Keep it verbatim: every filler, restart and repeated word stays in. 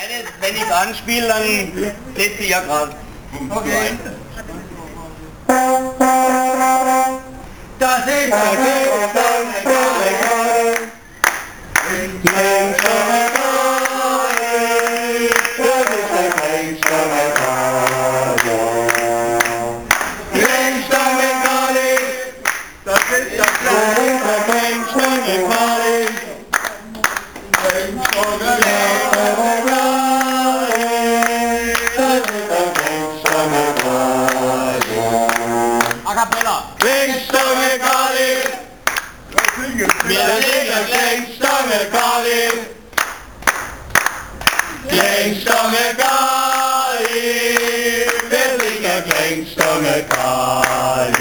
Wenn ich anspiele, dann setze ich ja gerade. Okay. Das ist der A cappella. Klingstange Kali. Wir singen Klingstange Kali. Klingstange Kali. Wir singen Klingstange Kali.